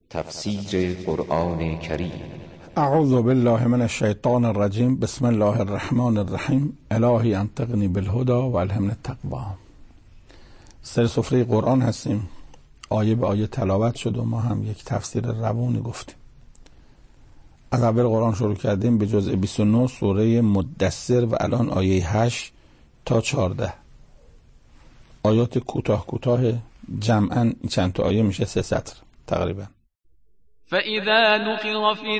تفسیر قرآن کریم. اعوذ بالله من الشیطان الرجیم. بسم الله الرحمن الرحیم. الهی انطقنی بالهدى و الهمنی التقوی. سر سفره قرآن هستیم، آیه به آیه تلاوت شد و ما هم یک تفسیر روانی گفتیم. از اول قرآن شروع کردیم به جزء 29 سوره مدثر و الان آیه 8 تا 14. آیات کوتاه کوتاه، جمعاً چند تا آیه میشه 3 سطر تقریبا. فإذا نقر في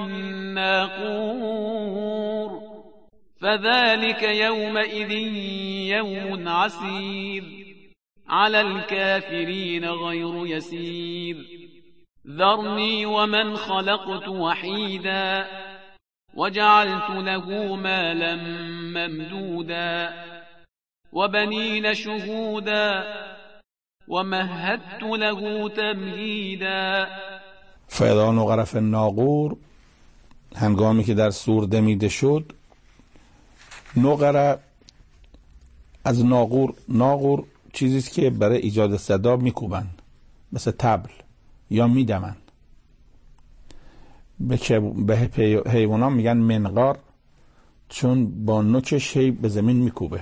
الناقور فذلك يومئذ يوم عسير على الكافرين غير يسير ذرني ومن خلقت وحيدا وجعلت له مالا ممدودا وبنين شهودا ومهدت له تمهيدا. فاذا نقر فی الناقور، هنگامی که در سور دمیده شد. نقر از ناقور چیزیست که برای ایجاد صدا میکوبن، مثل طبل یا میدمن. به حیوانان میگن منقار، چون با نوکش به زمین میکوبه،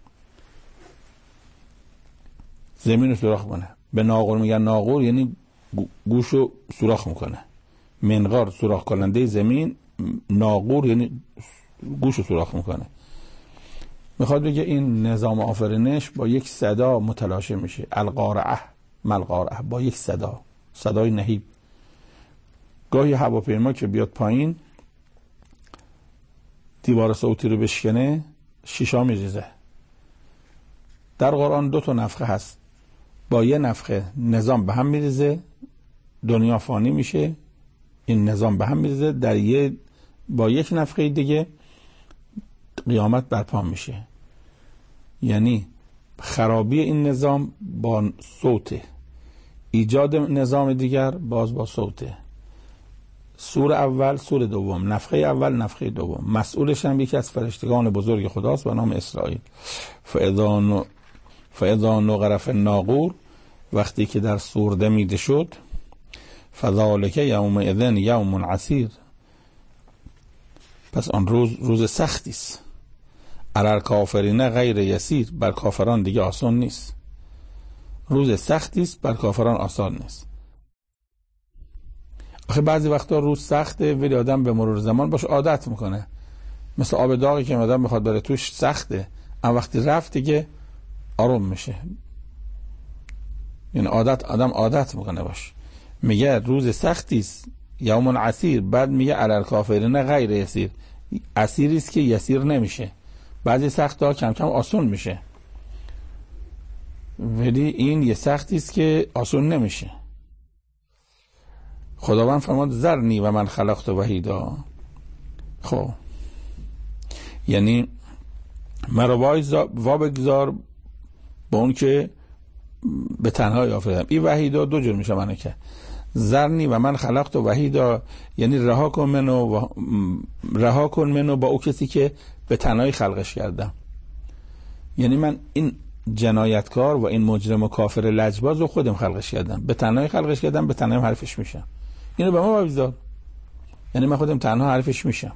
زمین رو سوراخ کنه. به ناقور میگن ناقور یعنی گوشو سوراخ میکنه. منقار سوراخ کننده زمین، ناقور یعنی گوشو سوراخ میکنه. میخواد بگه این نظام آفرینش با یک صدا متلاشی میشه. القارعه ملقارعه، با یک صدای نهیب. گاهی هواپیما که بیاد پایین دیوار صوتی رو بشکنه، شیشا میریزه. در قرآن 2 نفخه هست. با یه نفخه نظام به هم میریزه، دنیا فانی میشه، این نظام به هم میریزه. با یک نفخه دیگه قیامت برپا میشه. یعنی خرابی این نظام با صوته، ایجاد نظام دیگر باز با صوته. سور اول سور دوم، نفخه اول نفخه دوم. مسئولش هم یکی از فرشتگان بزرگ خداست به نام اسرائیل. فاذا نقر فی الناقور، وقتی که در سور دمیده شد. فذلک یومئذ یوم عسیر، پس آن روز سختی است. علی الکافرین غیر یسیر، بر کافران دیگه آسان نیست. روز سختی است، بر کافران آسان نیست. آخه بعضی وقتا روز سخته ولی آدم به مرور زمان باش عادت میکنه. مثل آب داغی که آدم میخواد بره توش سخته، اما وقتی رفت دیگه آروم میشه. یعنی آدم عادت میکنه باش. میگه روز سختی است، یوم عسیر. بعد میگه علی الکافرین غیر یسیر، عسیری است که یسیر نمیشه. بعضی سخت‌ها کم کم آسون میشه، ولی این یه سختی است که آسون نمیشه. خداوند فرمود ذرنی و من خلقت وحیدا. خب یعنی مرا وا بگذار با اون که به تنهایی آفریدم. این وحیدا 2 جور میشه معنی که ذرنی و من خلقت وحیدا، یعنی رها کن منو با او کسی که به تنهایی خلقش کردم. یعنی من این جنایتکار و این مجرم و کافر لجباز رو خودم خلقش کردم، به تنهایی خلقش کردم، به تنهایی حرفش میشم. اینو به ما بگذار، یعنی من خودم تنها حرفش میشم.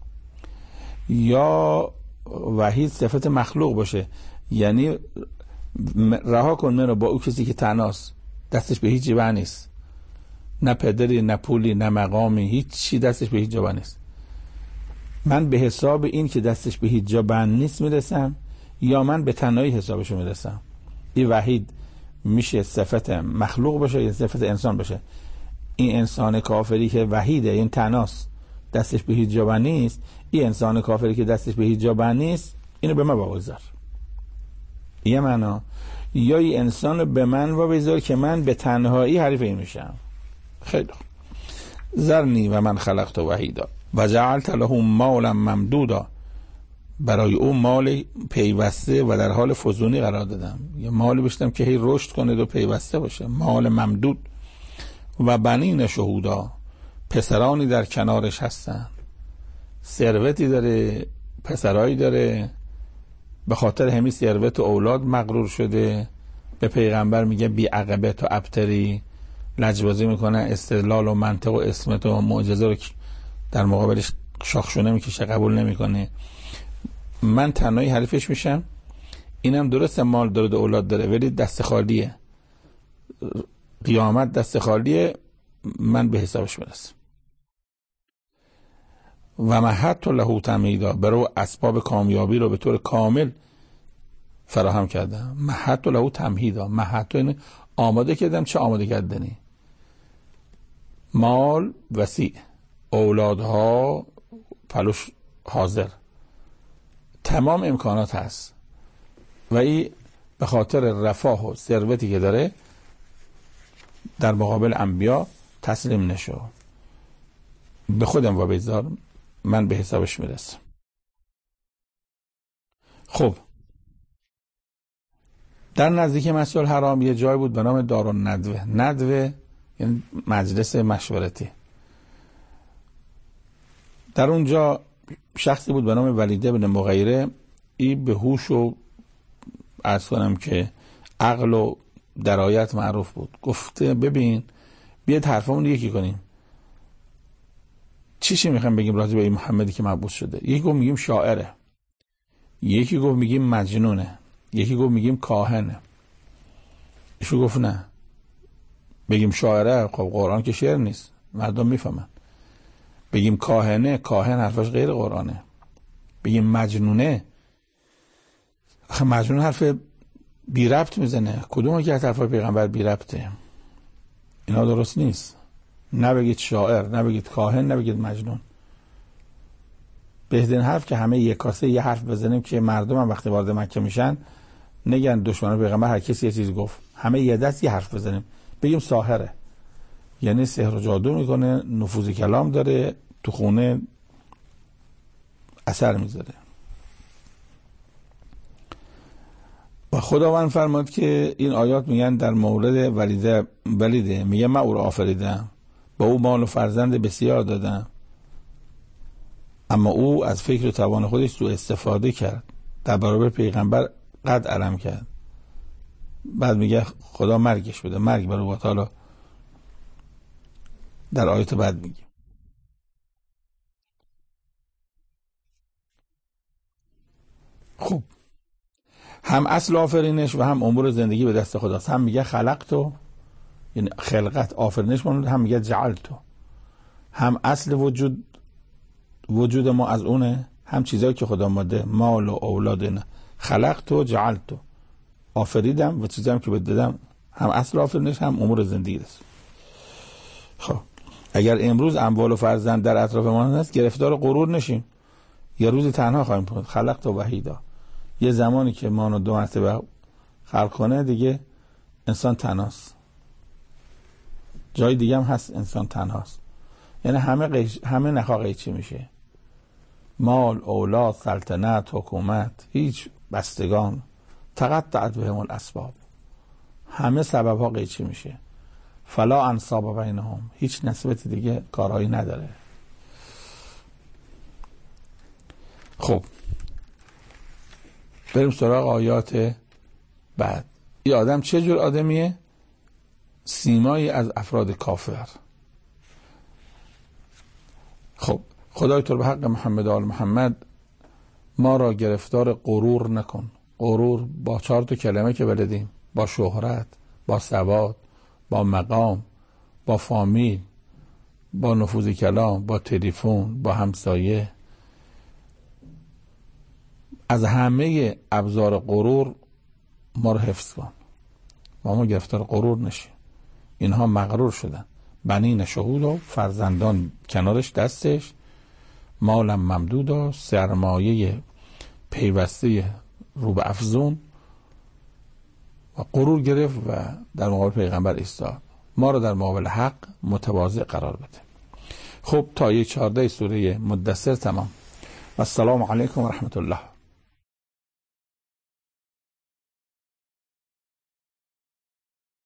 یا وحید صفت مخلوق باشه، یعنی رها کن منو با او کسی که تنهاست، دستش به هیچ جبه نیست، نه پدری نه پولی نه مقامی، هیچ چی دستش به هیچ جا نیست. من به حساب این که دستش به هیچ جا بند نیست میرسم، یا من به تنهایی حسابشو میرسم. این وحید میشه صفت مخلوق باشه یا صفت انسان باشه. این انسان کافری که وحیده، این تنهاست، دستش به هیچ جا نیست. این انسان کافری که دستش به هیچ جا نیست، اینو به من بگذار. یه معنا. یا این انسان به من بگذار که من به تنهایی حریف این میشم. خیلی خوب. ذرنی و من خلقت وحیدا و جعلت له مالا ممدودا، برای او مال پیوسته و در حال فزونی قرار دادم. یه مالی بشتم که هی رشد کنه و پیوسته باشه، مال ممدود. و بنین شهودا، پسرانی در کنارش هستن، ثروتی داره، پسرایی داره. به خاطر همین ثروت و اولاد مغرور شده. به پیغمبر میگه بی عقبه تو ابتری، لجبازی میکنه، استدلال و منطق و اسمت و معجزه رو در مقابلش شاخشونه میکشه، قبول نمیکنه. من تنهایی حریفش میشم. اینم درسته مال داره، اولاد داره، ولی دست خالیه، قیامت دست خالیه، من به حسابش میرسم. و مهدت له تمهیدا، برای اسباب کامیابی رو به طور کامل فراهم کردم. مهدت له تمهیدا، مهدت اینه آماده کردم. چه آماده کردنی؟ مال وسیع، اولادها پلوش حاضر، تمام امکانات هست و این به خاطر رفاه و ثروتی که داره در مقابل انبیا تسلیم نشو، به خودم و بذار، من به حسابش میرسم. خب در نزدیک مسجد الحرام یه جای بود به نام دارالندوه. ندوه یعنی مجلس مشورتی. در اونجا شخصی بود به نام ولید بن مغیره. این به هوش و عرض کنم که عقل و درایت معروف بود. گفته ببین بیاید حرفمون یکی کنیم. چیشی میخوایم بگیم راجع به این محمدی که مبعوث شده؟ یکی گفت میگیم شاعره، یکی گفت میگیم مجنونه، یکی گفت میگیم کاهنه. ایشون گفت نه، بگیم شاعره، خب قرآن که شعر نیست، مردم میفهمن. بگیم کاهنه، کاهن حرفش غیر قرآنه. بگیم مجنونه، مجنون حرف بی ربط میزنه. کدوم که از حرفای پیغمبر بی ربطه؟ اینا درست نیست. نبگید شاعر، نبگید کاهن، نبگید مجنون. بهترین حرف که همه یک کاسه یه حرف بزنیم که مردم هم وقتی وارد مکه میشن نگن دشمن پیغمبر هر کسی یه چیز گفت، همه یه دست یه حرف بزنیم، بگیم ساحره، یعنی سحر و جادو میکنه، نفوذ کلام داره، تو خونه اثر میذاره. و خداوند فرماد که این آیات میگن در مورد ولیده میگه من او رو آفریدم، با او مال و فرزند بسیار دادم، اما او از فکر و توان خودش سوء استفاده کرد، در برابر پیغمبر قد علم کرد. بعد میگه خدا مرگش بده، مرگ بر او تعالی در آیات بعد میگه. خب هم اصل آفرینش و هم امور زندگی به دست خداست. هم میگه خلقتو، یعنی خلقت آفرینش مانند، هم میگه جعلتو، هم اصل وجود ما از اونه، هم چیزایی که خدا ماده، مال و اولاد نه. خلقتو جعلتو، آفریدم و چیزایی که بهت دادم، هم اصل آفرینش هم امور زندگی است. خب اگر امروز اموال و فرزند در اطراف ما هست، گرفتار غرور نشیم. یه روزی تنها خواهیم بود. خلقتو وحیدا، یه زمانی که ما رو 2 مرتبه خلق کنه دیگه انسان تنهاست. جای دیگه هم هست انسان تنهاست. یعنی همه نخوا قیچی میشه. مال، اولاد، سلطنت، حکومت، هیچ بستگان، تقطعت بهم الاسباب، همه سبب ها قیچی میشه. فلا انصاب بینهم، هیچ نسبت دیگه کارهایی نداره. خب بریم سراغ آیات بعد. این آدم چه جور آدمیه؟ سیمایی از افراد کافر. خب خدای تو به حق محمد آل محمد ما را گرفتار غرور نکن. غرور با 4 کلمه که بلدیم، با شهرت، با ثبات، با مقام، با فامیل، با نفوذ کلام، با تلفن، با همسایه، از همه ابزار غرور ما رو حفظ کن. ما گرفتار غرور نشیم. اینها مغرور شدن. بنین شهود و فرزندان کنارش دستش، مالم ممدود و سرمایه پیوسته رو به افزون، و غرور گرفت و در مقابل پیغمبر ایستاد. ما رو در مقابل حق متواضع قرار بده. خب تا 14 سوره مدثر تمام. و السلام علیکم و رحمت الله.